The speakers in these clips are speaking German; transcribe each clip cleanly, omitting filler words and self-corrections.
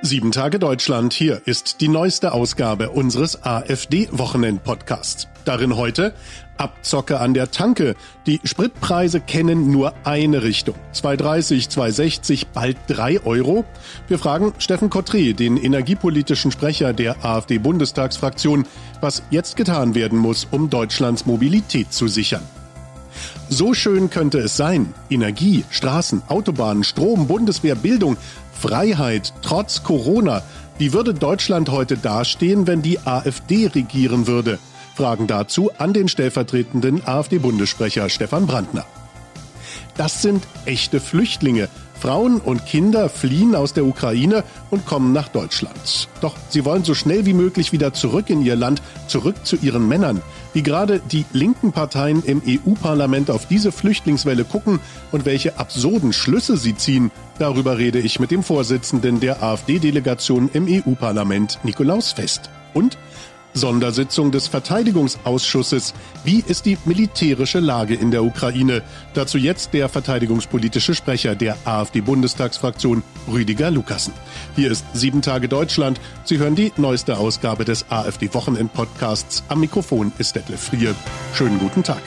7 Tage Deutschland, hier ist die neueste Ausgabe unseres AfD-Wochenend-Podcasts. Darin heute Abzocke an der Tanke. Die Spritpreise kennen nur eine Richtung. 2,30, 2,60, bald 3 Euro. Wir fragen Steffen Kottré, den energiepolitischen Sprecher der AfD-Bundestagsfraktion, was jetzt getan werden muss, um Deutschlands Mobilität zu sichern. So schön könnte es sein. Energie, Straßen, Autobahnen, Strom, Bundeswehr, Bildung, Freiheit, trotz Corona. Wie würde Deutschland heute dastehen, wenn die AfD regieren würde? Fragen dazu an den stellvertretenden AfD-Bundessprecher Stefan Brandner. Das sind echte Flüchtlinge. Frauen und Kinder fliehen aus der Ukraine und kommen nach Deutschland. Doch sie wollen so schnell wie möglich wieder zurück in ihr Land, zurück zu ihren Männern. Wie gerade die linken Parteien im EU-Parlament auf diese Flüchtlingswelle gucken und welche absurden Schlüsse sie ziehen, darüber rede ich mit dem Vorsitzenden der AfD-Delegation im EU-Parlament, Nikolaus Fest. Und Sondersitzung des Verteidigungsausschusses. Wie ist die militärische Lage in der Ukraine? Dazu jetzt der verteidigungspolitische Sprecher der AfD-Bundestagsfraktion, Rüdiger Lukassen. Hier ist 7 Tage Deutschland. Sie hören die neueste Ausgabe des AfD-Wochenend-Podcasts. Am Mikrofon ist Detlef Friel. Schönen guten Tag.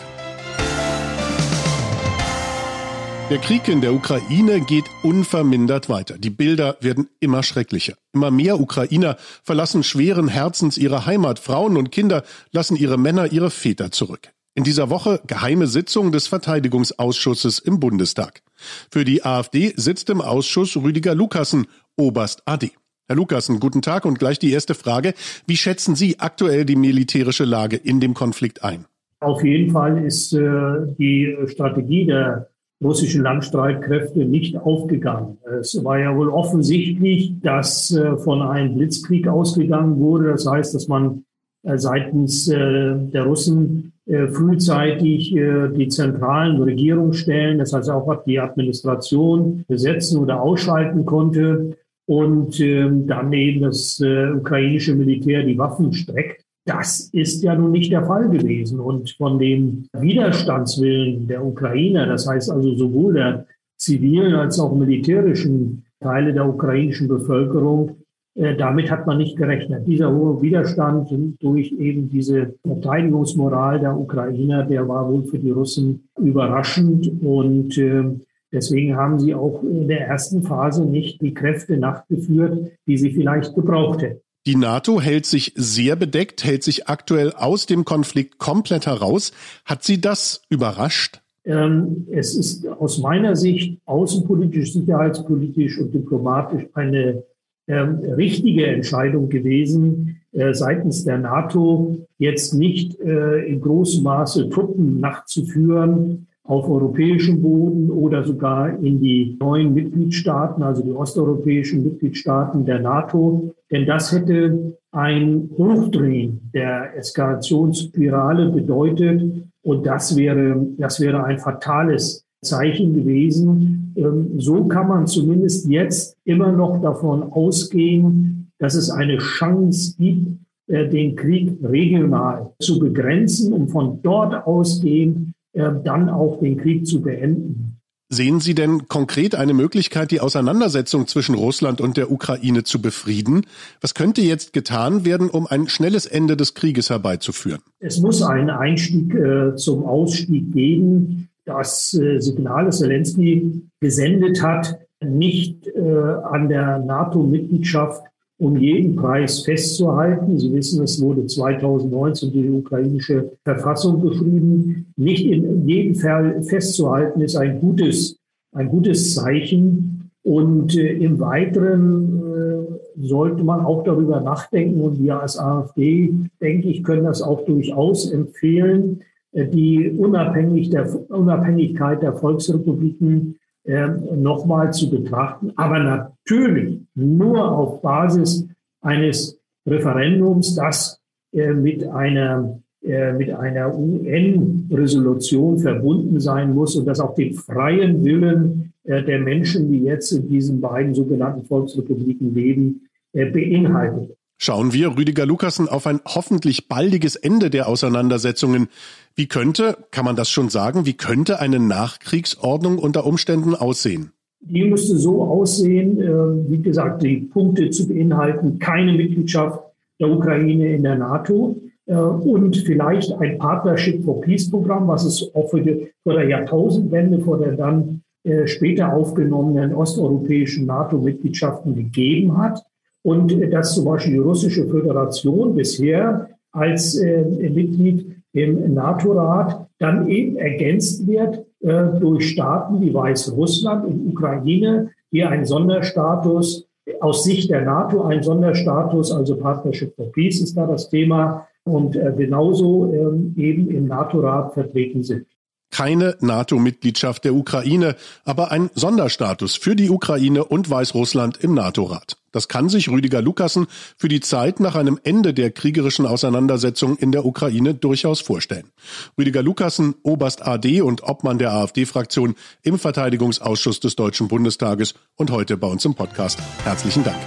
Der Krieg in der Ukraine geht unvermindert weiter. Die Bilder werden immer schrecklicher. Immer mehr Ukrainer verlassen schweren Herzens ihre Heimat. Frauen und Kinder lassen ihre Männer, ihre Väter zurück. In dieser Woche geheime Sitzung des Verteidigungsausschusses im Bundestag. Für die AfD sitzt im Ausschuss Rüdiger Lukassen, Oberst AD. Herr Lukassen, guten Tag und gleich die erste Frage. Wie schätzen Sie aktuell die militärische Lage in dem Konflikt ein? Auf jeden Fall ist die Strategie der russischen Landstreitkräfte nicht aufgegangen. Es war ja wohl offensichtlich, dass von einem Blitzkrieg ausgegangen wurde. Das heißt, dass man seitens der Russen frühzeitig die zentralen Regierungsstellen, das heißt auch die Administration, besetzen oder ausschalten konnte und dann eben das ukrainische Militär die Waffen streckt. Das ist ja nun nicht der Fall gewesen. Und von dem Widerstandswillen der Ukrainer, das heißt also sowohl der zivilen als auch militärischen Teile der ukrainischen Bevölkerung, damit hat man nicht gerechnet. Dieser hohe Widerstand durch eben diese Verteidigungsmoral der Ukrainer, der war wohl für die Russen überraschend. Und deswegen haben sie auch in der ersten Phase nicht die Kräfte nachgeführt, die sie vielleicht gebraucht hätten. Die NATO hält sich sehr bedeckt, hält sich aktuell aus dem Konflikt komplett heraus. Hat Sie das überrascht? Es ist aus meiner Sicht außenpolitisch, sicherheitspolitisch und diplomatisch eine richtige Entscheidung gewesen, seitens der NATO jetzt nicht in großem Maße Truppen nachzuführen auf europäischem Boden oder sogar in die neuen Mitgliedstaaten, also die osteuropäischen Mitgliedstaaten der NATO. Denn das hätte ein Hochdrehen der Eskalationsspirale bedeutet. Und das wäre ein fatales Zeichen gewesen. So kann man zumindest jetzt immer noch davon ausgehen, dass es eine Chance gibt, den Krieg regional zu begrenzen, um von dort ausgehend dann auch den Krieg zu beenden. Sehen Sie denn konkret eine Möglichkeit, die Auseinandersetzung zwischen Russland und der Ukraine zu befrieden? Was könnte jetzt getan werden, um ein schnelles Ende des Krieges herbeizuführen? Es muss einen Einstieg zum Ausstieg geben. Das Signal, das Zelensky gesendet hat, nicht an der NATO-Mitgliedschaft um jeden Preis festzuhalten. Sie wissen, es wurde 2019 die ukrainische Verfassung geschrieben. Nicht in jedem Fall festzuhalten, ist ein gutes Zeichen. Und im Weiteren sollte man auch darüber nachdenken. Und wir als AfD, denke ich, können das auch durchaus empfehlen, die Unabhängigkeit der Volksrepubliken nochmal zu betrachten, aber natürlich nur auf Basis eines Referendums, das mit einer UN-Resolution verbunden sein muss und das auch den freien Willen der Menschen, die jetzt in diesen beiden sogenannten Volksrepubliken leben, beinhaltet. Schauen wir, Rüdiger Lukassen, auf ein hoffentlich baldiges Ende der Auseinandersetzungen. Kann man das schon sagen, wie könnte eine Nachkriegsordnung unter Umständen aussehen? Die müsste so aussehen, wie gesagt, die Punkte zu beinhalten, keine Mitgliedschaft der Ukraine in der NATO und vielleicht ein Partnership for Peace Programm, was es auch vor der Jahrtausendwende, vor der dann später aufgenommenen osteuropäischen NATO-Mitgliedschaften gegeben hat. Und dass zum Beispiel die Russische Föderation bisher als Mitglied im NATO-Rat dann eben ergänzt wird durch Staaten wie Weißrussland und Ukraine, die einen Sonderstatus, aus Sicht der NATO einen Sonderstatus, also Partnership for Peace ist da das Thema, und genauso eben im NATO-Rat vertreten sind. Keine NATO-Mitgliedschaft der Ukraine, aber ein Sonderstatus für die Ukraine und Weißrussland im NATO-Rat. Das kann sich Rüdiger Lucassen für die Zeit nach einem Ende der kriegerischen Auseinandersetzung in der Ukraine durchaus vorstellen. Rüdiger Lucassen, Oberst AD und Obmann der AfD-Fraktion im Verteidigungsausschuss des Deutschen Bundestages und heute bei uns im Podcast. Herzlichen Dank.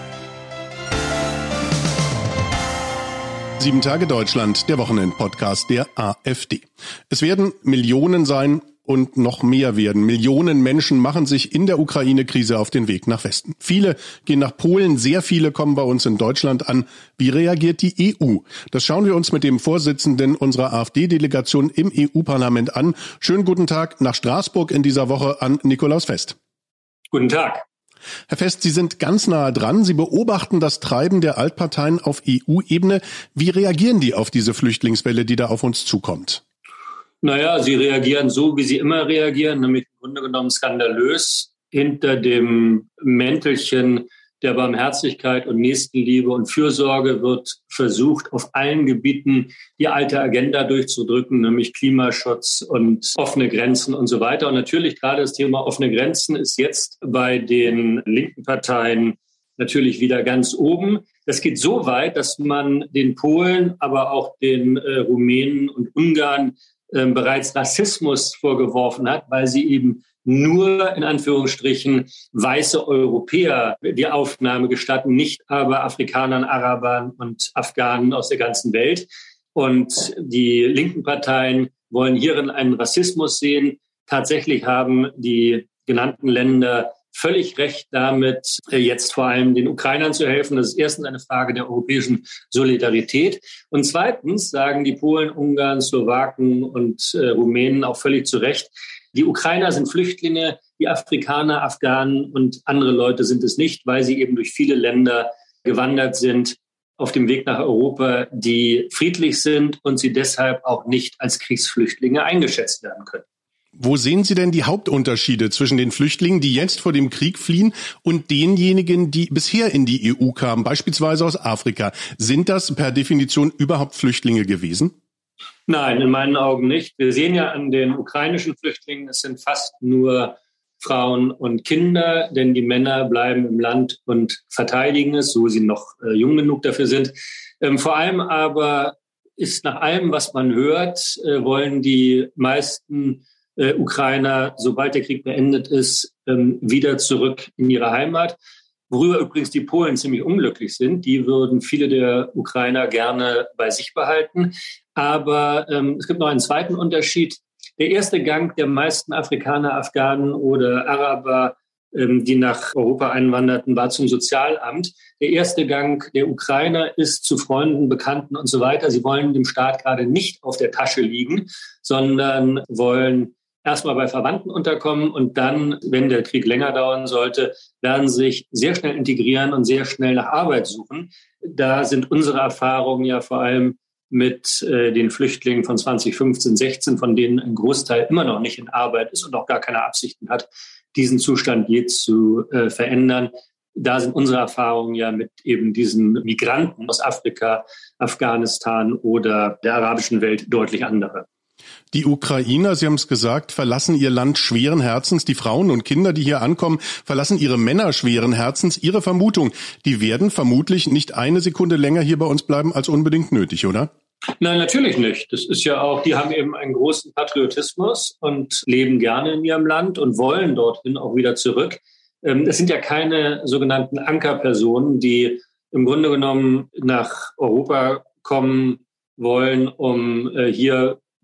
7 Tage Deutschland, der Wochenend-Podcast der AfD. Es werden Millionen sein und noch mehr werden. Millionen Menschen machen sich in der Ukraine-Krise auf den Weg nach Westen. Viele gehen nach Polen, sehr viele kommen bei uns in Deutschland an. Wie reagiert die EU? Das schauen wir uns mit dem Vorsitzenden unserer AfD-Delegation im EU-Parlament an. Schönen guten Tag nach Straßburg in dieser Woche an Nikolaus Fest. Guten Tag. Herr Fest, Sie sind ganz nahe dran. Sie beobachten das Treiben der Altparteien auf EU-Ebene. Wie reagieren die auf diese Flüchtlingswelle, die da auf uns zukommt? Naja, sie reagieren so, wie sie immer reagieren, nämlich im Grunde genommen skandalös hinter dem Mäntelchen der Barmherzigkeit und Nächstenliebe und Fürsorge wird versucht, auf allen Gebieten die alte Agenda durchzudrücken, nämlich Klimaschutz und offene Grenzen und so weiter. Und natürlich gerade das Thema offene Grenzen ist jetzt bei den linken Parteien natürlich wieder ganz oben. Das geht so weit, dass man den Polen, aber auch den Rumänen und Ungarn bereits Rassismus vorgeworfen hat, weil sie eben nur in Anführungsstrichen weiße Europäer die Aufnahme gestatten, nicht aber Afrikanern, Arabern und Afghanen aus der ganzen Welt. Und die linken Parteien wollen hierin einen Rassismus sehen. Tatsächlich haben die genannten Länder völlig recht damit, jetzt vor allem den Ukrainern zu helfen. Das ist erstens eine Frage der europäischen Solidarität. Und zweitens sagen die Polen, Ungarn, Slowaken und Rumänen auch völlig zu Recht, die Ukrainer sind Flüchtlinge, die Afrikaner, Afghanen und andere Leute sind es nicht, weil sie eben durch viele Länder gewandert sind auf dem Weg nach Europa, die friedlich sind und sie deshalb auch nicht als Kriegsflüchtlinge eingeschätzt werden können. Wo sehen Sie denn die Hauptunterschiede zwischen den Flüchtlingen, die jetzt vor dem Krieg fliehen, und denjenigen, die bisher in die EU kamen, beispielsweise aus Afrika? Sind das per Definition überhaupt Flüchtlinge gewesen? Nein, in meinen Augen nicht. Wir sehen ja an den ukrainischen Flüchtlingen, es sind fast nur Frauen und Kinder, denn die Männer bleiben im Land und verteidigen es, so sie noch jung genug dafür sind. Vor allem aber ist nach allem, was man hört, wollen die meisten Ukrainer, sobald der Krieg beendet ist, wieder zurück in ihre Heimat. Worüber übrigens die Polen ziemlich unglücklich sind. Die würden viele der Ukrainer gerne bei sich behalten. Aber es gibt noch einen zweiten Unterschied. Der erste Gang der meisten Afrikaner, Afghanen oder Araber, die nach Europa einwanderten, war zum Sozialamt. Der erste Gang der Ukrainer ist zu Freunden, Bekannten und so weiter. Sie wollen dem Staat gerade nicht auf der Tasche liegen, sondern wollen erstmal bei Verwandten unterkommen und dann, wenn der Krieg länger dauern sollte, werden sich sehr schnell integrieren und sehr schnell nach Arbeit suchen. Da sind unsere Erfahrungen ja vor allem mit den Flüchtlingen von 2015, 16, von denen ein Großteil immer noch nicht in Arbeit ist und auch gar keine Absichten hat, diesen Zustand je zu verändern. Da sind unsere Erfahrungen ja mit eben diesen Migranten aus Afrika, Afghanistan oder der arabischen Welt deutlich andere. Die Ukrainer, Sie haben es gesagt, verlassen ihr Land schweren Herzens. Die Frauen und Kinder, die hier ankommen, verlassen ihre Männer schweren Herzens. Ihre Vermutung, die werden vermutlich nicht eine Sekunde länger hier bei uns bleiben als unbedingt nötig, oder? Nein, natürlich nicht. Das ist ja auch, die haben eben einen großen Patriotismus und leben gerne in ihrem Land und wollen dorthin auch wieder zurück. Es sind ja keine sogenannten Ankerpersonen, die im Grunde genommen nach Europa kommen wollen, um hier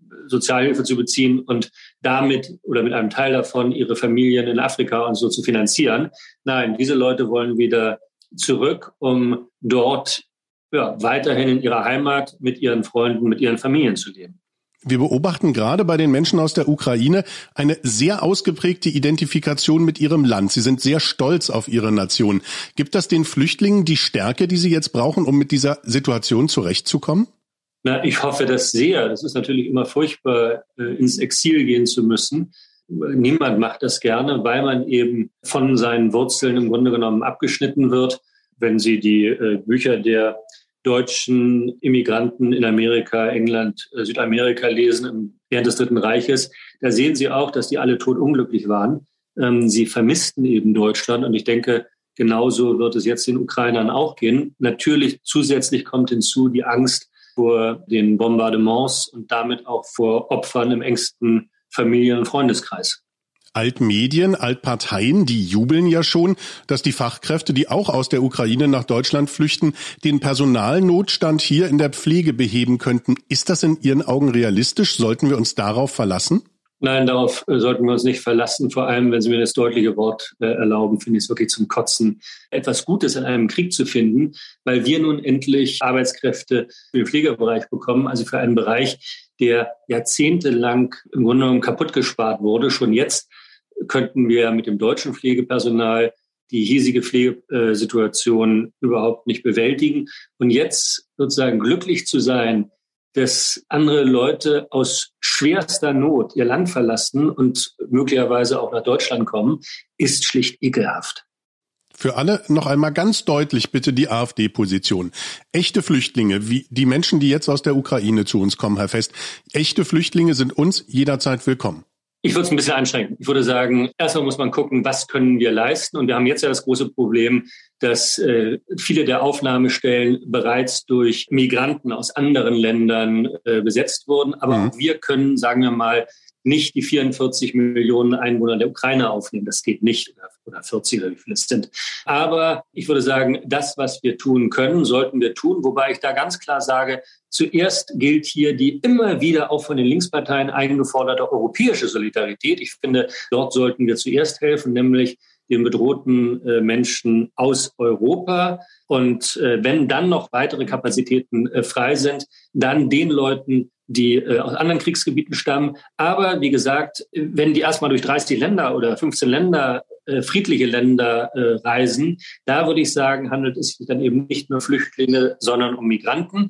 Sozialhilfe zu beziehen und damit oder mit einem Teil davon ihre Familien in Afrika und so zu finanzieren. Nein, diese Leute wollen wieder zurück, um dort weiterhin in ihrer Heimat mit ihren Freunden, mit ihren Familien zu leben. Wir beobachten gerade bei den Menschen aus der Ukraine eine sehr ausgeprägte Identifikation mit ihrem Land. Sie sind sehr stolz auf ihre Nation. Gibt das den Flüchtlingen die Stärke, die sie jetzt brauchen, um mit dieser Situation zurechtzukommen? Na, ich hoffe das sehr. Das ist natürlich immer furchtbar, ins Exil gehen zu müssen. Niemand macht das gerne, weil man eben von seinen Wurzeln im Grunde genommen abgeschnitten wird. Wenn Sie die Bücher der deutschen Immigranten in Amerika, England, Südamerika lesen während des Dritten Reiches, da sehen Sie auch, dass die alle todunglücklich waren. Sie vermissten eben Deutschland und ich denke, genauso wird es jetzt den Ukrainern auch gehen. Natürlich zusätzlich kommt hinzu die Angst vor den Bombardements und damit auch vor Opfern im engsten Familien- und Freundeskreis. Altmedien, Altparteien, die jubeln ja schon, dass die Fachkräfte, die auch aus der Ukraine nach Deutschland flüchten, den Personalnotstand hier in der Pflege beheben könnten. Ist das in Ihren Augen realistisch? Sollten wir uns darauf verlassen? Nein, darauf sollten wir uns nicht verlassen. Vor allem, wenn Sie mir das deutliche Wort erlauben, finde ich es wirklich zum Kotzen, etwas Gutes in einem Krieg zu finden, weil wir nun endlich Arbeitskräfte für den Pflegebereich bekommen, also für einen Bereich, der jahrzehntelang im Grunde genommen kaputt gespart wurde. Schon jetzt könnten wir mit dem deutschen Pflegepersonal die hiesige Pflegesituation überhaupt nicht bewältigen. Und jetzt sozusagen glücklich zu sein, dass andere Leute aus schwerster Not ihr Land verlassen und möglicherweise auch nach Deutschland kommen, ist schlicht ekelhaft. Für alle noch einmal ganz deutlich bitte die AfD-Position. Echte Flüchtlinge, wie die Menschen, die jetzt aus der Ukraine zu uns kommen, Herr Fest, echte Flüchtlinge sind uns jederzeit willkommen. Ich würde es ein bisschen einschränken. Ich würde sagen, erstmal muss man gucken, was können wir leisten. Und wir haben jetzt ja das große Problem, dass viele der Aufnahmestellen bereits durch Migranten aus anderen Ländern besetzt wurden. Aber auch wir können, sagen wir mal, nicht die 44 Millionen Einwohner der Ukraine aufnehmen. Das geht nicht. Oder 40 oder wie viele es sind. Aber ich würde sagen, das, was wir tun können, sollten wir tun. Wobei ich da ganz klar sage, zuerst gilt hier die immer wieder auch von den Linksparteien eingeforderte europäische Solidarität. Ich finde, dort sollten wir zuerst helfen, nämlich den bedrohten Menschen aus Europa. Und wenn dann noch weitere Kapazitäten frei sind, dann den Leuten, die aus anderen Kriegsgebieten stammen. Aber wie gesagt, wenn die erstmal durch 30 Länder oder 15 Länder, friedliche Länder reisen, da würde ich sagen, handelt es sich dann eben nicht nur Flüchtlinge, sondern um Migranten.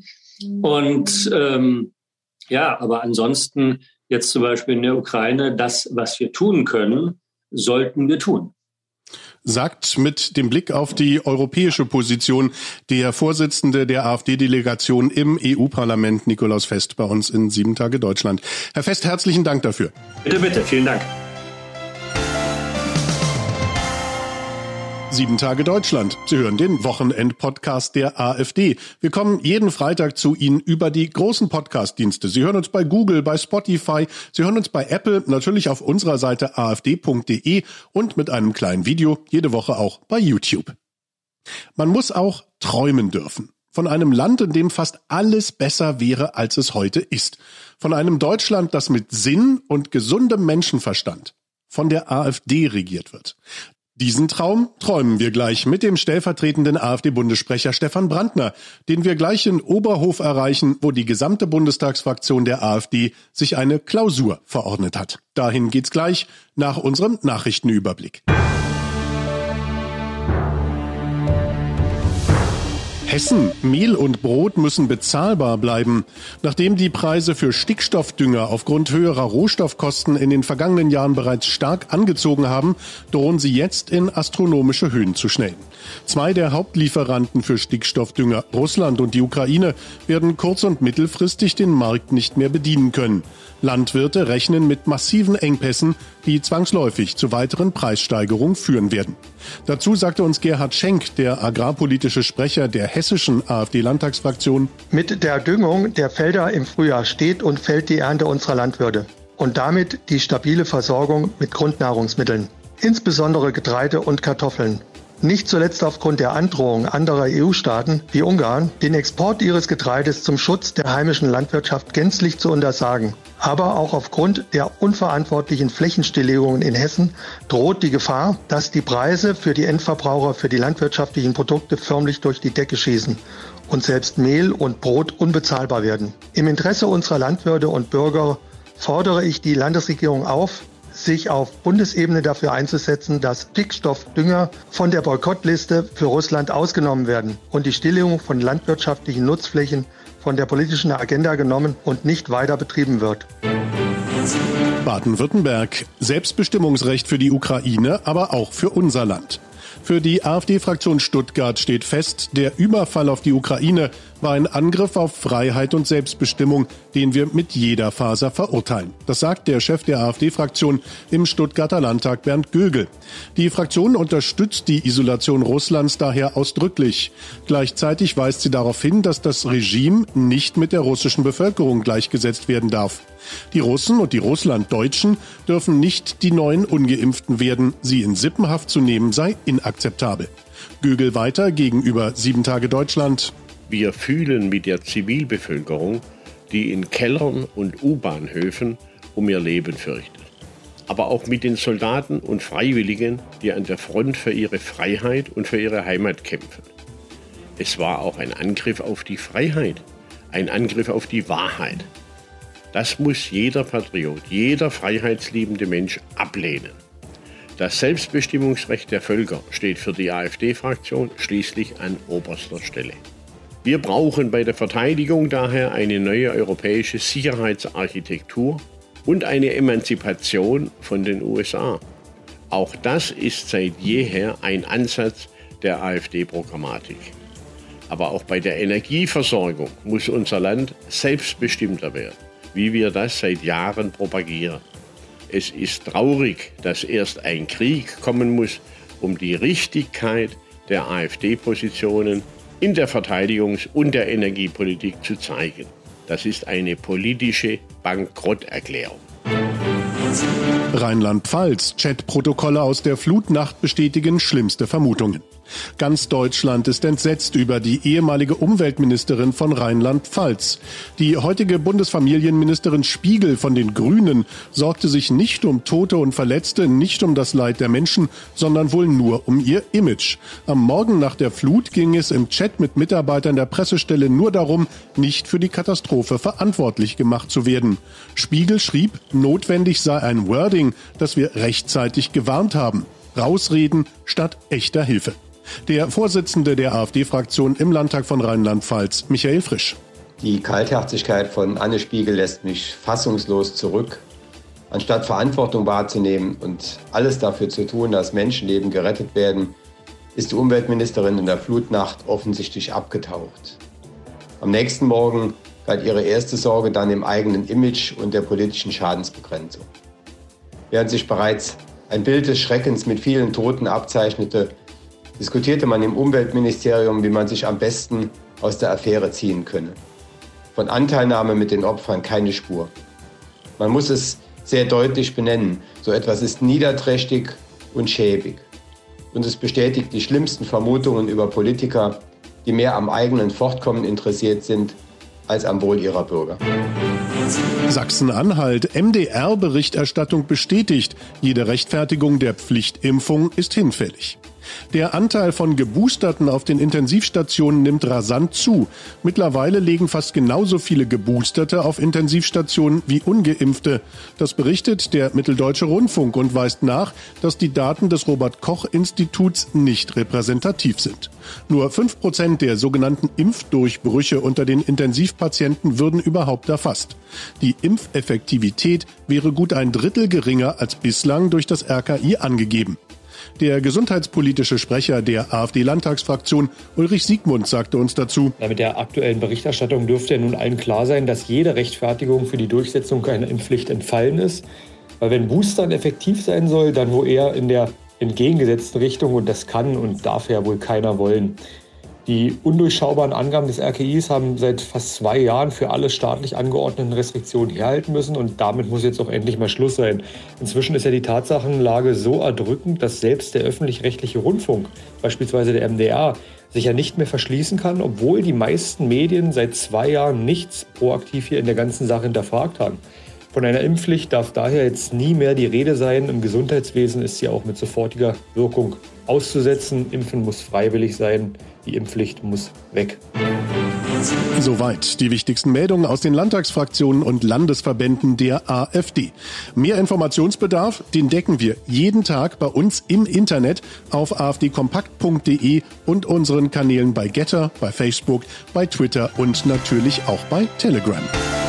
Und aber ansonsten jetzt zum Beispiel in der Ukraine, das, was wir tun können, sollten wir tun. Sagt mit dem Blick auf die europäische Position der Vorsitzende der AfD-Delegation im EU-Parlament, Nikolaus Fest, bei uns in 7 Tage Deutschland. Herr Fest, herzlichen Dank dafür. Bitte, bitte, vielen Dank. 7 Tage Deutschland. Sie hören den Wochenend-Podcast der AfD. Wir kommen jeden Freitag zu Ihnen über die großen Podcast-Dienste. Sie hören uns bei Google, bei Spotify, Sie hören uns bei Apple, natürlich auf unserer Seite afd.de und mit einem kleinen Video jede Woche auch bei YouTube. Man muss auch träumen dürfen. Von einem Land, in dem fast alles besser wäre, als es heute ist. Von einem Deutschland, das mit Sinn und gesundem Menschenverstand von der AfD regiert wird. Diesen Traum träumen wir gleich mit dem stellvertretenden AfD-Bundessprecher Stefan Brandner, den wir gleich in Oberhof erreichen, wo die gesamte Bundestagsfraktion der AfD sich eine Klausur verordnet hat. Dahin geht's gleich nach unserem Nachrichtenüberblick. Hessen, Mehl und Brot müssen bezahlbar bleiben. Nachdem die Preise für Stickstoffdünger aufgrund höherer Rohstoffkosten in den vergangenen Jahren bereits stark angezogen haben, drohen sie jetzt in astronomische Höhen zu schnellen. 2 der Hauptlieferanten für Stickstoffdünger, Russland und die Ukraine, werden kurz- und mittelfristig den Markt nicht mehr bedienen können. Landwirte rechnen mit massiven Engpässen, die zwangsläufig zu weiteren Preissteigerungen führen werden. Dazu sagte uns Gerhard Schenk, der agrarpolitische Sprecher der hessischen AfD-Landtagsfraktion: Mit der Düngung der Felder im Frühjahr steht und fällt die Ernte unserer Landwirte und damit die stabile Versorgung mit Grundnahrungsmitteln, insbesondere Getreide und Kartoffeln. nicht zuletzt aufgrund der Androhung anderer EU-Staaten wie Ungarn, den Export ihres Getreides zum Schutz der heimischen Landwirtschaft gänzlich zu untersagen. Aber auch aufgrund der unverantwortlichen Flächenstilllegungen in Hessen droht die Gefahr, dass die Preise für die Endverbraucher für die landwirtschaftlichen Produkte förmlich durch die Decke schießen und selbst Mehl und Brot unbezahlbar werden. Im Interesse unserer Landwirte und Bürger fordere ich die Landesregierung auf, sich auf Bundesebene dafür einzusetzen, dass Stickstoffdünger von der Boykottliste für Russland ausgenommen werden und die Stilllegung von landwirtschaftlichen Nutzflächen von der politischen Agenda genommen und nicht weiter betrieben wird. Baden-Württemberg. Selbstbestimmungsrecht für die Ukraine, aber auch für unser Land. Für die AfD-Fraktion Stuttgart steht fest, der Überfall auf die Ukraine war ein Angriff auf Freiheit und Selbstbestimmung, den wir mit jeder Faser verurteilen. Das sagt der Chef der AfD-Fraktion im Stuttgarter Landtag, Bernd Gögel. Die Fraktion unterstützt die Isolation Russlands daher ausdrücklich. Gleichzeitig weist sie darauf hin, dass das Regime nicht mit der russischen Bevölkerung gleichgesetzt werden darf. Die Russen und die Russlanddeutschen dürfen nicht die neuen Ungeimpften werden. Sie in Sippenhaft zu nehmen sei inakzeptabel. Gögel weiter gegenüber 7 Tage Deutschland. Wir fühlen mit der Zivilbevölkerung, die in Kellern und U-Bahnhöfen um ihr Leben fürchtet. Aber auch mit den Soldaten und Freiwilligen, die an der Front für ihre Freiheit und für ihre Heimat kämpfen. Es war auch ein Angriff auf die Freiheit, ein Angriff auf die Wahrheit. Das muss jeder Patriot, jeder freiheitsliebende Mensch ablehnen. Das Selbstbestimmungsrecht der Völker steht für die AfD-Fraktion schließlich an oberster Stelle. Wir brauchen bei der Verteidigung daher eine neue europäische Sicherheitsarchitektur und eine Emanzipation von den USA. Auch das ist seit jeher ein Ansatz der AfD-Programmatik. Aber auch bei der Energieversorgung muss unser Land selbstbestimmter werden, wie wir das seit Jahren propagieren. Es ist traurig, dass erst ein Krieg kommen muss, um die Richtigkeit der AfD-Positionen in der Verteidigungs- und der Energiepolitik zu zeigen. Das ist eine politische Bankrotterklärung. Rheinland-Pfalz. Chatprotokolle aus der Flutnacht bestätigen schlimmste Vermutungen. Ganz Deutschland ist entsetzt über die ehemalige Umweltministerin von Rheinland-Pfalz. Die heutige Bundesfamilienministerin Spiegel von den Grünen sorgte sich nicht um Tote und Verletzte, nicht um das Leid der Menschen, sondern wohl nur um ihr Image. Am Morgen nach der Flut ging es im Chat mit Mitarbeitern der Pressestelle nur darum, nicht für die Katastrophe verantwortlich gemacht zu werden. Spiegel schrieb, notwendig sei ein Wording, das wir rechtzeitig gewarnt haben. Rausreden statt echter Hilfe. Der Vorsitzende der AfD-Fraktion im Landtag von Rheinland-Pfalz, Michael Frisch. Die Kaltherzigkeit von Anne Spiegel lässt mich fassungslos zurück. Anstatt Verantwortung wahrzunehmen und alles dafür zu tun, dass Menschenleben gerettet werden, ist die Umweltministerin in der Flutnacht offensichtlich abgetaucht. Am nächsten Morgen galt ihre erste Sorge dann im eigenen Image und der politischen Schadensbegrenzung. Während sich bereits ein Bild des Schreckens mit vielen Toten abzeichnete, diskutierte man im Umweltministerium, wie man sich am besten aus der Affäre ziehen könne. Von Anteilnahme mit den Opfern keine Spur. Man muss es sehr deutlich benennen. So etwas ist niederträchtig und schäbig. Und es bestätigt die schlimmsten Vermutungen über Politiker, die mehr am eigenen Fortkommen interessiert sind, als am Wohl ihrer Bürger. Sachsen-Anhalt. MDR-Berichterstattung bestätigt, jede Rechtfertigung der Pflichtimpfung ist hinfällig. Der Anteil von Geboosterten auf den Intensivstationen nimmt rasant zu. Mittlerweile legen fast genauso viele Geboosterte auf Intensivstationen wie Ungeimpfte. Das berichtet der Mitteldeutsche Rundfunk und weist nach, dass die Daten des Robert-Koch-Instituts nicht repräsentativ sind. Nur 5% der sogenannten Impfdurchbrüche unter den Intensivpatienten würden überhaupt erfasst. Die Impfeffektivität wäre gut ein Drittel geringer als bislang durch das RKI angegeben. Der gesundheitspolitische Sprecher der AfD-Landtagsfraktion Ulrich Siegmund sagte uns dazu: Mit der aktuellen Berichterstattung dürfte ja nun allen klar sein, dass jede Rechtfertigung für die Durchsetzung einer Impfpflicht entfallen ist. Weil wenn Boostern effektiv sein soll, dann wohl eher in der entgegengesetzten Richtung, und das kann und darf ja wohl keiner wollen. Die undurchschaubaren Angaben des RKIs haben seit fast 2 Jahren für alle staatlich angeordneten Restriktionen herhalten müssen und damit muss jetzt auch endlich mal Schluss sein. Inzwischen ist ja die Tatsachenlage so erdrückend, dass selbst der öffentlich-rechtliche Rundfunk, beispielsweise der MDR, sich ja nicht mehr verschließen kann, obwohl die meisten Medien seit 2 Jahren nichts proaktiv hier in der ganzen Sache hinterfragt haben. Von einer Impfpflicht darf daher jetzt nie mehr die Rede sein. Im Gesundheitswesen ist sie auch mit sofortiger Wirkung auszusetzen. Impfen muss freiwillig sein. Die Impfpflicht muss weg. Soweit die wichtigsten Meldungen aus den Landtagsfraktionen und Landesverbänden der AfD. Mehr Informationsbedarf, den decken wir jeden Tag bei uns im Internet auf afdkompakt.de und unseren Kanälen bei Getter, bei Facebook, bei Twitter und natürlich auch bei Telegram.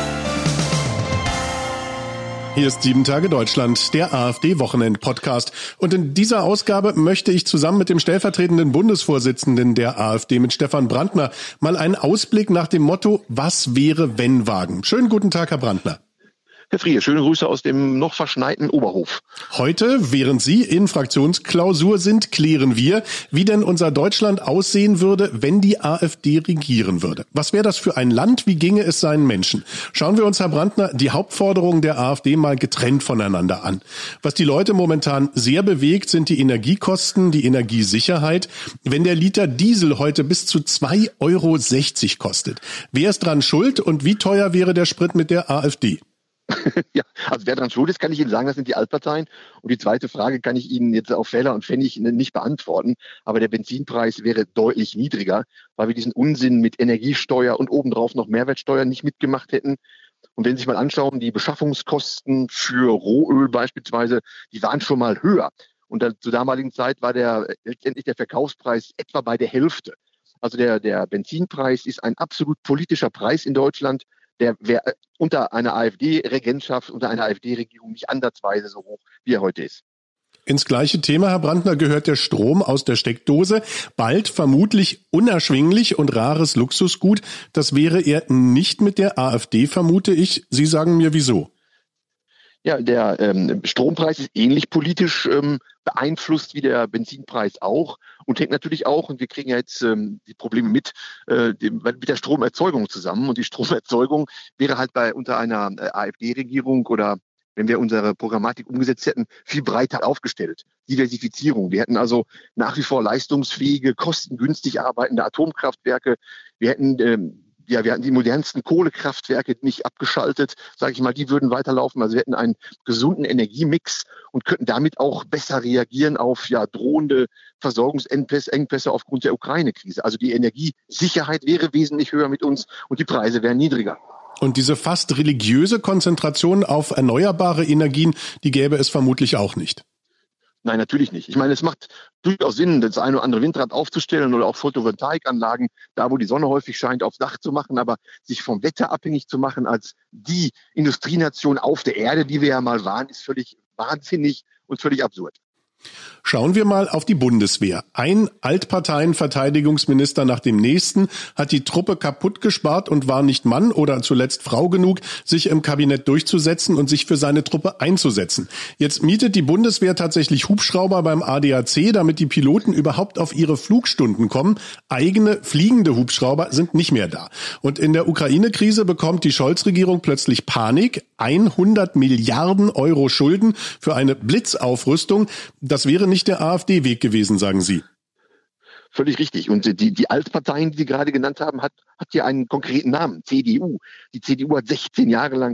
Hier ist 7 Tage Deutschland, der AfD-Wochenend-Podcast. Und in dieser Ausgabe möchte ich zusammen mit dem stellvertretenden Bundesvorsitzenden der AfD, mit Stefan Brandner, mal einen Ausblick nach dem Motto "Was wäre, wenn" wagen. Schönen guten Tag, Herr Brandner. Herr Friehe, schöne Grüße aus dem noch verschneiten Oberhof. Heute, während Sie in Fraktionsklausur sind, klären wir, wie denn unser Deutschland aussehen würde, wenn die AfD regieren würde. Was wäre das für ein Land? Wie ginge es seinen Menschen? Schauen wir uns, Herr Brandner, die Hauptforderungen der AfD mal getrennt voneinander an. Was die Leute momentan sehr bewegt, sind die Energiekosten, die Energiesicherheit. Wenn der Liter Diesel heute bis zu 2,60 € kostet, wer ist dran schuld und wie teuer wäre der Sprit mit der AfD? Ja, also wer daran schuld ist, kann ich Ihnen sagen, das sind die Altparteien. Und die zweite Frage kann ich Ihnen jetzt auf Fehler und Pfennig nicht beantworten. Aber der Benzinpreis wäre deutlich niedriger, weil wir diesen Unsinn mit Energiesteuer und obendrauf noch Mehrwertsteuer nicht mitgemacht hätten. Und wenn Sie sich mal anschauen, die Beschaffungskosten für Rohöl beispielsweise, die waren schon mal höher. Und zur damaligen Zeit war letztendlich der Verkaufspreis etwa bei der Hälfte. Also der Benzinpreis ist ein absolut politischer Preis in Deutschland. Der wäre unter einer AfD-Regentschaft, unter einer AfD-Regierung nicht ansatzweise so hoch, wie er heute ist. Ins gleiche Thema, Herr Brandner, gehört der Strom aus der Steckdose. Bald vermutlich unerschwinglich und rares Luxusgut. Das wäre er nicht mit der AfD, vermute ich. Sie sagen mir, wieso? Ja, der Strompreis ist ähnlich politisch beeinflusst wie der Benzinpreis auch und hängt natürlich auch, und wir kriegen ja jetzt die Probleme mit der Stromerzeugung zusammen. Und die Stromerzeugung wäre halt unter einer AfD-Regierung oder wenn wir unsere Programmatik umgesetzt hätten, viel breiter aufgestellt. Diversifizierung. Wir hätten also nach wie vor leistungsfähige, kostengünstig arbeitende Atomkraftwerke. Wir hätten die modernsten Kohlekraftwerke nicht abgeschaltet, sage ich mal, die würden weiterlaufen. Also wir hätten einen gesunden Energiemix und könnten damit auch besser reagieren auf drohende Versorgungsengpässe aufgrund der Ukraine-Krise. Also die Energiesicherheit wäre wesentlich höher mit uns und die Preise wären niedriger. Und diese fast religiöse Konzentration auf erneuerbare Energien, die gäbe es vermutlich auch nicht. Nein, natürlich nicht. Ich meine, es macht durchaus Sinn, das eine oder andere Windrad aufzustellen oder auch Photovoltaikanlagen, da wo die Sonne häufig scheint, aufs Dach zu machen, aber sich vom Wetter abhängig zu machen als die Industrienation auf der Erde, die wir ja mal waren, ist völlig wahnsinnig und völlig absurd. Schauen wir mal auf die Bundeswehr. Ein Altparteienverteidigungsminister nach dem nächsten hat die Truppe kaputt gespart und war nicht Mann oder zuletzt Frau genug, sich im Kabinett durchzusetzen und sich für seine Truppe einzusetzen. Jetzt mietet die Bundeswehr tatsächlich Hubschrauber beim ADAC, damit die Piloten überhaupt auf ihre Flugstunden kommen. Eigene fliegende Hubschrauber sind nicht mehr da. Und in der Ukraine-Krise bekommt die Scholz-Regierung plötzlich Panik. 100 Milliarden € Schulden für eine Blitzaufrüstung. Das wäre nicht der AfD-Weg gewesen, sagen Sie. Völlig richtig. Und die Altparteien, die Sie gerade genannt haben, hat hier einen konkreten Namen, CDU. Die CDU hat 16 Jahre lang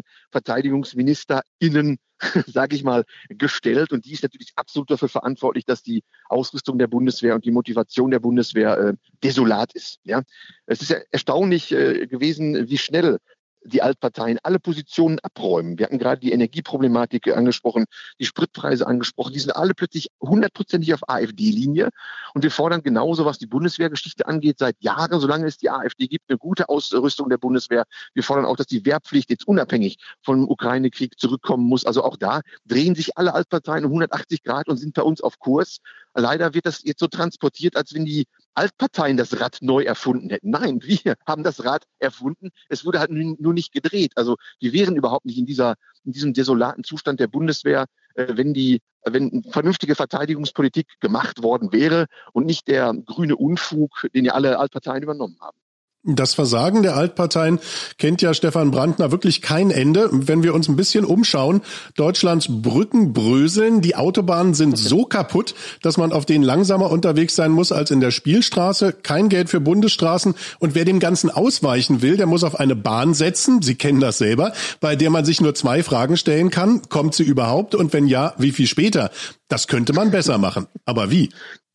VerteidigungsministerInnen, sage ich mal, gestellt. Und die ist natürlich absolut dafür verantwortlich, dass die Ausrüstung der Bundeswehr und die Motivation der Bundeswehr desolat ist. Ja? Es ist ja erstaunlich gewesen, wie schnell die Altparteien alle Positionen abräumen. Wir hatten gerade die Energieproblematik angesprochen, die Spritpreise angesprochen. Die sind alle plötzlich 100%ig auf AfD-Linie. Und wir fordern genauso, was die Bundeswehrgeschichte angeht, seit Jahren, solange es die AfD gibt, eine gute Ausrüstung der Bundeswehr. Wir fordern auch, dass die Wehrpflicht jetzt unabhängig vom Ukraine-Krieg zurückkommen muss. Also auch da drehen sich alle Altparteien um 180 Grad und sind bei uns auf Kurs. Leider wird das jetzt so transportiert, als wenn die Altparteien das Rad neu erfunden hätten. Nein, wir haben das Rad erfunden. Es wurde halt nur nicht gedreht. Also wir wären überhaupt nicht in diesem desolaten Zustand der Bundeswehr, wenn vernünftige Verteidigungspolitik gemacht worden wäre und nicht der grüne Unfug, den ja alle Altparteien übernommen haben. Das Versagen der Altparteien kennt ja Stefan Brandner wirklich kein Ende. Wenn wir uns ein bisschen umschauen, Deutschlands Brücken bröseln, die Autobahnen sind so kaputt, dass man auf denen langsamer unterwegs sein muss als in der Spielstraße, kein Geld für Bundesstraßen und wer dem Ganzen ausweichen will, der muss auf eine Bahn setzen, Sie kennen das selber, bei der man sich nur 2 Fragen stellen kann, kommt sie überhaupt und wenn ja, wie viel später? Das könnte man besser machen, aber wie?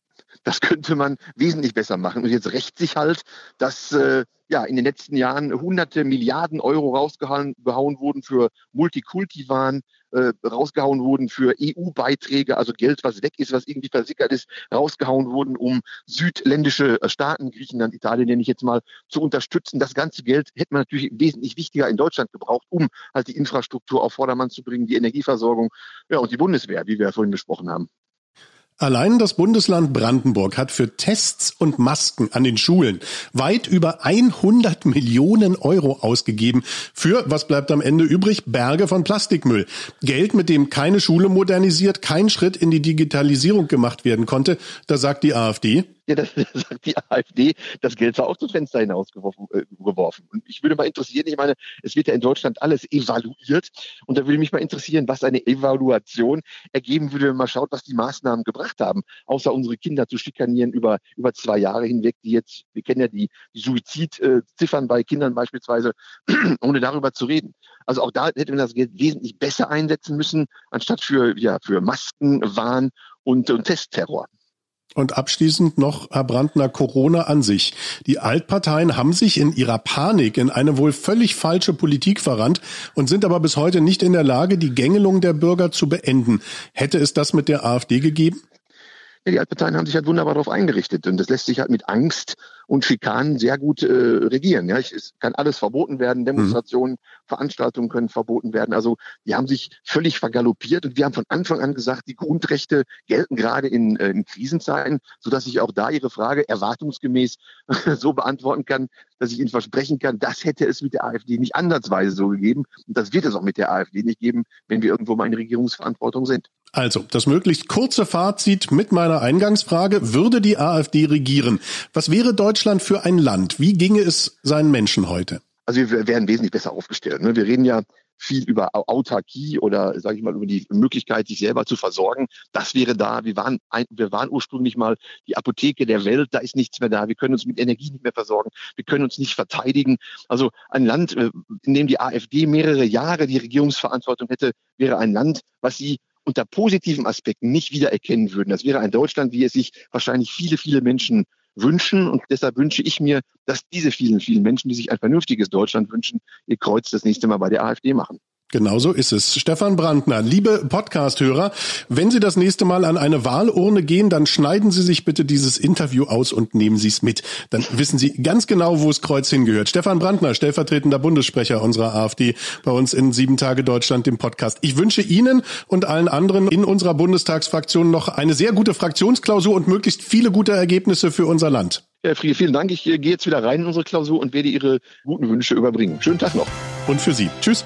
Das könnte man wesentlich besser machen. Und jetzt rächt sich halt, dass in den letzten Jahren hunderte Milliarden Euro rausgehauen wurden für Multikulti-Waren, rausgehauen wurden für EU-Beiträge, also Geld, was weg ist, was irgendwie versickert ist, rausgehauen wurden, um südländische Staaten, Griechenland, Italien, nenne ich jetzt mal, zu unterstützen. Das ganze Geld hätte man natürlich wesentlich wichtiger in Deutschland gebraucht, um halt die Infrastruktur auf Vordermann zu bringen, die Energieversorgung, und die Bundeswehr, wie wir ja vorhin besprochen haben. Allein das Bundesland Brandenburg hat für Tests und Masken an den Schulen weit über 100 Millionen Euro ausgegeben für, was bleibt am Ende übrig, Berge von Plastikmüll. Geld, mit dem keine Schule modernisiert, kein Schritt in die Digitalisierung gemacht werden konnte. Da sagt die AfD. Ja, das sagt die AfD, das Geld war auch zum Fenster hinausgeworfen. Und ich würde mal interessieren, ich meine, es wird ja in Deutschland alles evaluiert. Und da würde mich mal interessieren, was eine Evaluation ergeben würde, wenn man schaut, was die Maßnahmen gebracht haben. Außer unsere Kinder zu schikanieren über 2 Jahre hinweg, die jetzt, wir kennen ja die Suizidziffern bei Kindern beispielsweise, ohne darüber zu reden. Also auch da hätte man das Geld wesentlich besser einsetzen müssen, anstatt für Masken, Wahn und Testterror. Und abschließend noch, Herr Brandner, Corona an sich. Die Altparteien haben sich in ihrer Panik in eine wohl völlig falsche Politik verrannt und sind aber bis heute nicht in der Lage, die Gängelung der Bürger zu beenden. Hätte es das mit der AfD gegeben? Ja, die Altparteien haben sich halt wunderbar darauf eingerichtet und das lässt sich halt mit Angst und Schikanen sehr gut regieren. Ja, es kann alles verboten werden, Demonstrationen, Veranstaltungen können verboten werden. Also die haben sich völlig vergaloppiert und wir haben von Anfang an gesagt, die Grundrechte gelten gerade in Krisenzeiten, sodass ich auch da Ihre Frage erwartungsgemäß so beantworten kann, dass ich Ihnen versprechen kann, das hätte es mit der AfD nicht ansatzweise so gegeben und das wird es auch mit der AfD nicht geben, wenn wir irgendwo mal in Regierungsverantwortung sind. Also, das möglichst kurze Fazit mit meiner Eingangsfrage. Würde die AfD regieren? Was wäre Deutschland für ein Land? Wie ginge es seinen Menschen heute? Also wir wären wesentlich besser aufgestellt. Wir reden ja viel über Autarkie oder, sage ich mal, über die Möglichkeit, sich selber zu versorgen. Das wäre da. Wir waren ursprünglich mal die Apotheke der Welt. Da ist nichts mehr da. Wir können uns mit Energie nicht mehr versorgen. Wir können uns nicht verteidigen. Also ein Land, in dem die AfD mehrere Jahre die Regierungsverantwortung hätte, wäre ein Land, was sie unter positiven Aspekten nicht wiedererkennen würden. Das wäre ein Deutschland, wie es sich wahrscheinlich viele, viele Menschen wünschen. Und deshalb wünsche ich mir, dass diese vielen, vielen Menschen, die sich ein vernünftiges Deutschland wünschen, ihr Kreuz das nächste Mal bei der AfD machen. Genauso ist es. Stefan Brandner, liebe Podcast-Hörer, wenn Sie das nächste Mal an eine Wahlurne gehen, dann schneiden Sie sich bitte dieses Interview aus und nehmen Sie es mit. Dann wissen Sie ganz genau, wo das Kreuz hingehört. Stefan Brandner, stellvertretender Bundessprecher unserer AfD, bei uns in 7 Tage Deutschland, dem Podcast. Ich wünsche Ihnen und allen anderen in unserer Bundestagsfraktion noch eine sehr gute Fraktionsklausur und möglichst viele gute Ergebnisse für unser Land. Ja, Friede, vielen Dank. Ich gehe jetzt wieder rein in unsere Klausur und werde Ihre guten Wünsche überbringen. Schönen Tag noch. Und für Sie. Tschüss.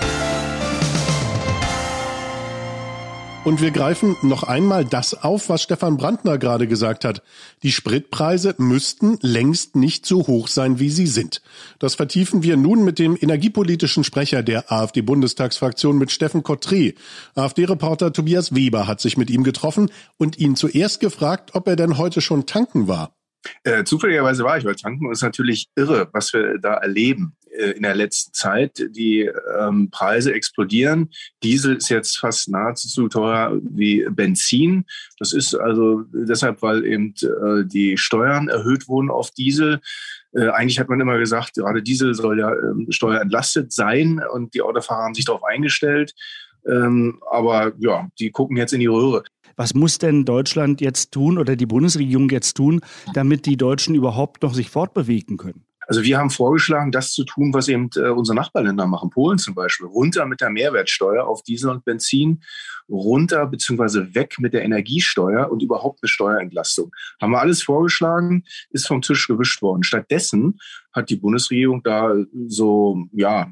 Und wir greifen noch einmal das auf, was Stefan Brandner gerade gesagt hat. Die Spritpreise müssten längst nicht so hoch sein, wie sie sind. Das vertiefen wir nun mit dem energiepolitischen Sprecher der AfD-Bundestagsfraktion, mit Steffen Kottré. AfD-Reporter Tobias Weber hat sich mit ihm getroffen und ihn zuerst gefragt, ob er denn heute schon tanken war. Zufälligerweise war ich heute tanken und es ist natürlich irre, was wir da erleben in der letzten Zeit. Die Preise explodieren. Diesel ist jetzt fast nahezu so teuer wie Benzin. Das ist also deshalb, weil eben die Steuern erhöht wurden auf Diesel. Eigentlich hat man immer gesagt, gerade Diesel soll ja steuerentlastet sein und die Autofahrer haben sich darauf eingestellt. Aber ja, die gucken jetzt in die Röhre. Was muss denn Deutschland jetzt tun oder die Bundesregierung jetzt tun, damit die Deutschen überhaupt noch sich fortbewegen können? Also wir haben vorgeschlagen, das zu tun, was eben unsere Nachbarländer machen, Polen zum Beispiel. Runter mit der Mehrwertsteuer auf Diesel und Benzin, runter bzw. weg mit der Energiesteuer und überhaupt eine Steuerentlastung. Haben wir alles vorgeschlagen, ist vom Tisch gewischt worden. Stattdessen hat die Bundesregierung da so,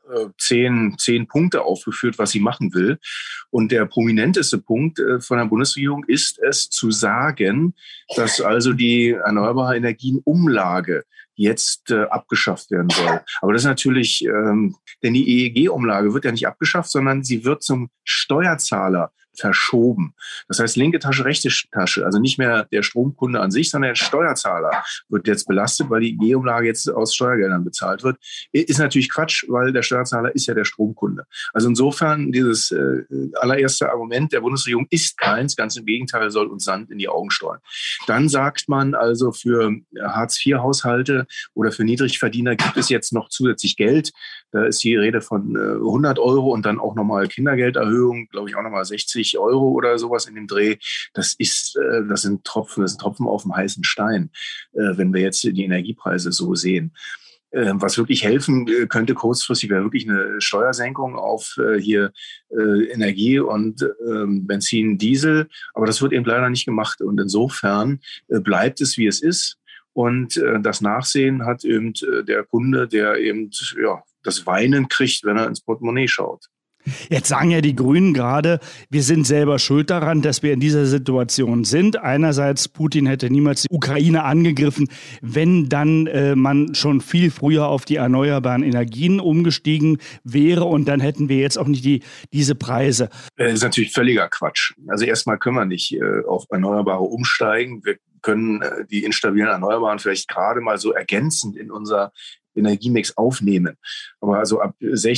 10 Punkte aufgeführt, was sie machen will. Und der prominenteste Punkt von der Bundesregierung ist es zu sagen, dass also die erneuerbare Energienumlage jetzt abgeschafft werden soll. Aber das ist natürlich, denn die EEG-Umlage wird ja nicht abgeschafft, sondern sie wird zum Steuerzahler verschoben. Das heißt, linke Tasche, rechte Tasche, also nicht mehr der Stromkunde an sich, sondern der Steuerzahler wird jetzt belastet, weil die EEG-Umlage jetzt aus Steuergeldern bezahlt wird. Ist natürlich Quatsch, weil der Steuerzahler ist ja der Stromkunde. Also insofern dieses allererste Argument der Bundesregierung ist keins, ganz im Gegenteil, soll uns Sand in die Augen streuen. Dann sagt man also, für Hartz-IV-Haushalte oder für Niedrigverdiener gibt es jetzt noch zusätzlich Geld. Da ist die Rede von 100 € und dann auch nochmal Kindergelderhöhung, glaube ich auch nochmal 60 €, oder sowas in dem Dreh. Das sind Tropfen auf dem heißen Stein, wenn wir jetzt die Energiepreise so sehen. Was wirklich helfen könnte kurzfristig, wäre wirklich eine Steuersenkung auf Energie und Benzin, Diesel. Aber das wird eben leider nicht gemacht. Und insofern bleibt es, wie es ist. Und das Nachsehen hat eben der Kunde, der eben das Weinen kriegt, wenn er ins Portemonnaie schaut. Jetzt sagen ja die Grünen gerade, wir sind selber schuld daran, dass wir in dieser Situation sind. Einerseits, Putin hätte niemals die Ukraine angegriffen, wenn dann man schon viel früher auf die erneuerbaren Energien umgestiegen wäre, und dann hätten wir jetzt auch nicht diese Preise. Das ist natürlich völliger Quatsch. Also erstmal können wir nicht auf Erneuerbare umsteigen. Wir können die instabilen Erneuerbaren vielleicht gerade mal so ergänzend in unser Energiemix aufnehmen. Aber also ab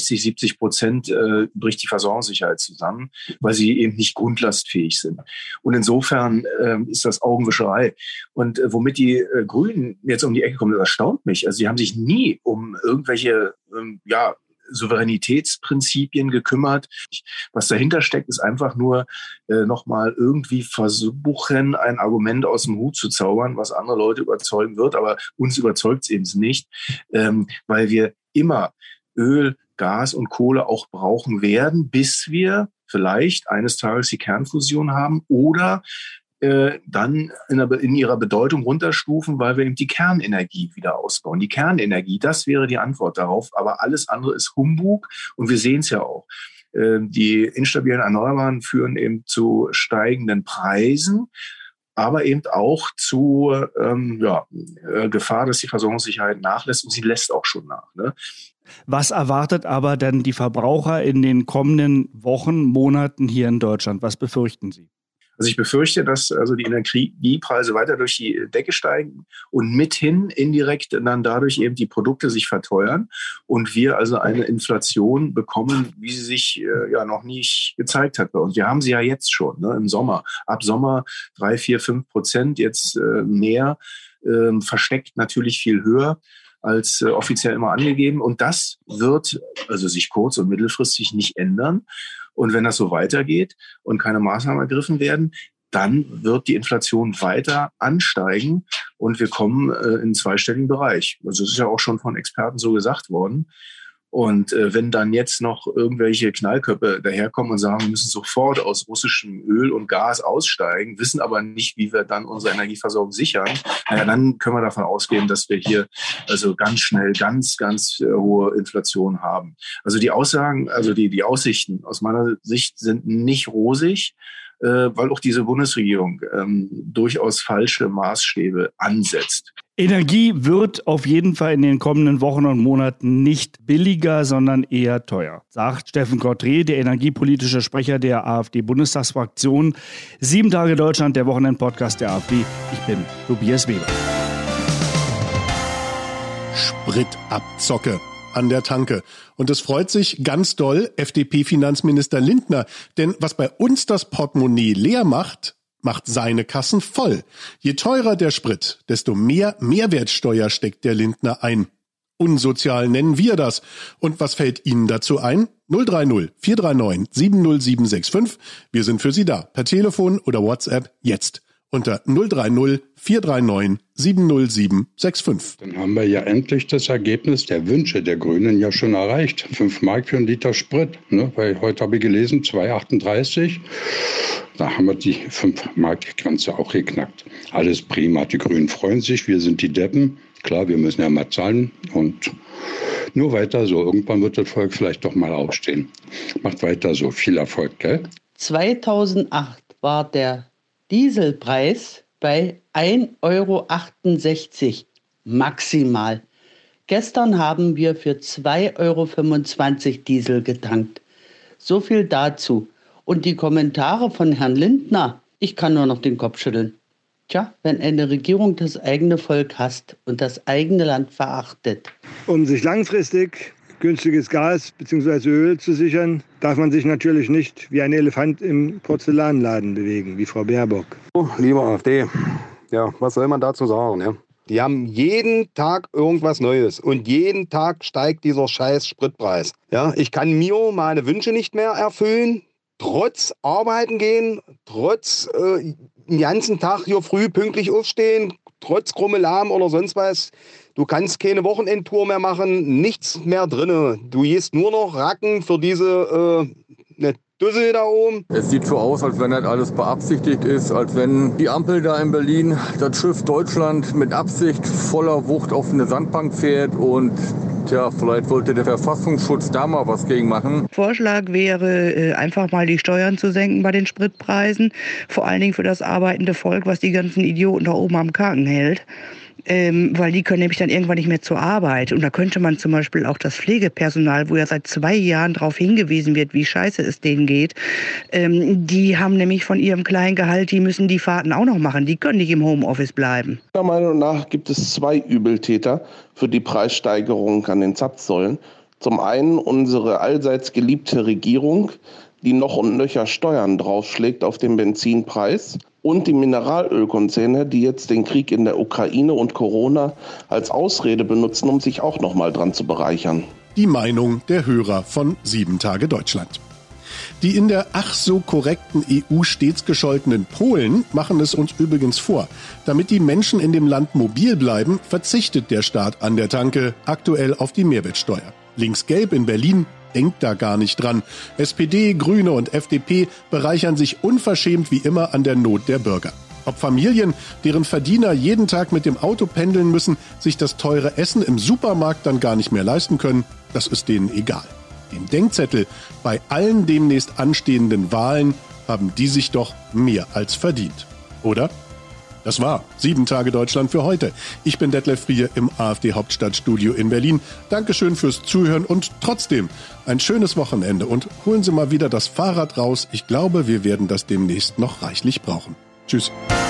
60-70% bricht die Versorgungssicherheit zusammen, weil sie eben nicht grundlastfähig sind. Und insofern ist das Augenwischerei. Und womit die Grünen jetzt um die Ecke kommen, das erstaunt mich. Also sie haben sich nie um irgendwelche Souveränitätsprinzipien gekümmert. Was dahinter steckt, ist einfach nur nochmal irgendwie versuchen, ein Argument aus dem Hut zu zaubern, was andere Leute überzeugen wird, aber uns überzeugt es eben nicht, weil wir immer Öl, Gas und Kohle auch brauchen werden, bis wir vielleicht eines Tages die Kernfusion haben oder dann in ihrer Bedeutung runterstufen, weil wir eben die Kernenergie wieder ausbauen. Die Kernenergie, das wäre die Antwort darauf, aber alles andere ist Humbug und wir sehen es ja auch. Die instabilen Erneuerbaren führen eben zu steigenden Preisen, aber eben auch zu Gefahr, dass die Versorgungssicherheit nachlässt, und sie lässt auch schon nach. Ne? Was erwartet aber dann die Verbraucher in den kommenden Wochen, Monaten hier in Deutschland? Was befürchten Sie? Also ich befürchte, dass also die Energiepreise weiter durch die Decke steigen und mithin indirekt dann dadurch eben die Produkte sich verteuern und wir also eine Inflation bekommen, wie sie sich noch nicht gezeigt hat bei uns. Wir haben sie ja jetzt schon, ne, im Sommer. Ab Sommer 3, 4, 5%, jetzt mehr, versteckt natürlich viel höher als offiziell immer angegeben. Und das wird also sich kurz- und mittelfristig nicht ändern. Und wenn das so weitergeht und keine Maßnahmen ergriffen werden, dann wird die Inflation weiter ansteigen und wir kommen in einen zweistelligen Bereich. Also das ist ja auch schon von Experten so gesagt worden. Und wenn dann jetzt noch irgendwelche Knallköpfe daherkommen und sagen, wir müssen sofort aus russischem Öl und Gas aussteigen, wissen aber nicht, wie wir dann unsere Energieversorgung sichern, dann können wir davon ausgehen, dass wir hier also ganz schnell ganz, ganz hohe Inflation haben. Also die Aussagen, also die Aussichten aus meiner Sicht sind nicht rosig, weil auch diese Bundesregierung durchaus falsche Maßstäbe ansetzt. Energie wird auf jeden Fall in den kommenden Wochen und Monaten nicht billiger, sondern eher teuer, sagt Steffen Cortré, der energiepolitische Sprecher der AfD-Bundestagsfraktion. 7 Tage Deutschland, der Wochenend-Podcast der AfD. Ich bin Tobias Weber. Spritabzocke an der Tanke. Und es freut sich ganz doll FDP-Finanzminister Lindner. Denn was bei uns das Portemonnaie leer macht seine Kassen voll. Je teurer der Sprit, desto mehr Mehrwertsteuer steckt der Lindner ein. Unsozial nennen wir das. Und was fällt Ihnen dazu ein? 030 439 70765. Wir sind für Sie da. Per Telefon oder WhatsApp jetzt. Unter 030 439 70765. Dann haben wir ja endlich das Ergebnis der Wünsche der Grünen ja schon erreicht. 5 Mark für einen Liter Sprit. Ne? Weil heute habe ich gelesen, 2,38. Da haben wir die 5-Mark-Grenze auch geknackt. Alles prima. Die Grünen freuen sich. Wir sind die Deppen. Klar, wir müssen ja mal zahlen. Und Nur weiter so. Irgendwann wird das Volk vielleicht doch mal aufstehen. Macht weiter so. Viel Erfolg, gell? 2008 war der Dieselpreis bei 1,68 € maximal. Gestern haben wir für 2,25 € Diesel getankt. So viel dazu. Und die Kommentare von Herrn Lindner, ich kann nur noch den Kopf schütteln. Tja, wenn eine Regierung das eigene Volk hasst und das eigene Land verachtet. Um sich langfristig günstiges Gas bzw. Öl zu sichern, darf man sich natürlich nicht wie ein Elefant im Porzellanladen bewegen, wie Frau Baerbock. Oh, liebe AfD, ja, was soll man dazu sagen? Ja? Die haben jeden Tag irgendwas Neues und jeden Tag steigt dieser scheiß Spritpreis. Ja, ich kann mir meine Wünsche nicht mehr erfüllen, trotz arbeiten gehen, trotz den ganzen Tag hier früh pünktlich aufstehen, trotz Krummelarm oder sonst was. Du kannst keine Wochenendtour mehr machen, nichts mehr drinne. Du gehst nur noch racken für diese Düssel da oben. Es sieht so aus, als wenn das alles beabsichtigt ist, als wenn die Ampel da in Berlin das Schiff Deutschland mit Absicht voller Wucht auf eine Sandbank fährt und tja, vielleicht wollte der Verfassungsschutz da mal was gegen machen. Vorschlag wäre, einfach mal die Steuern zu senken bei den Spritpreisen, vor allen Dingen für das arbeitende Volk, was die ganzen Idioten da oben am Kragen hält. Weil die können nämlich dann irgendwann nicht mehr zur Arbeit. Und da könnte man zum Beispiel auch das Pflegepersonal, wo ja seit 2 Jahren darauf hingewiesen wird, wie scheiße es denen geht, die haben nämlich von ihrem kleinen Gehalt, die müssen die Fahrten auch noch machen. Die können nicht im Homeoffice bleiben. Meiner Meinung nach gibt es 2 Übeltäter für die Preissteigerung an den Zapfsäulen. Zum einen unsere allseits geliebte Regierung, die noch und nöcher Steuern draufschlägt auf den Benzinpreis. Und die Mineralölkonzerne, die jetzt den Krieg in der Ukraine und Corona als Ausrede benutzen, um sich auch noch mal dran zu bereichern. Die Meinung der Hörer von 7 Tage Deutschland. Die in der ach so korrekten EU stets gescholtenen Polen machen es uns übrigens vor. Damit die Menschen in dem Land mobil bleiben, verzichtet der Staat an der Tanke aktuell auf die Mehrwertsteuer. Links-Gelb in Berlin denkt da gar nicht dran. SPD, Grüne und FDP bereichern sich unverschämt wie immer an der Not der Bürger. Ob Familien, deren Verdiener jeden Tag mit dem Auto pendeln müssen, sich das teure Essen im Supermarkt dann gar nicht mehr leisten können, das ist denen egal. Den Denkzettel bei allen demnächst anstehenden Wahlen haben die sich doch mehr als verdient. Oder? Das war 7 Tage Deutschland für heute. Ich bin Detlef Friehe im AfD-Hauptstadtstudio in Berlin. Dankeschön fürs Zuhören und trotzdem ein schönes Wochenende. Und holen Sie mal wieder das Fahrrad raus. Ich glaube, wir werden das demnächst noch reichlich brauchen. Tschüss.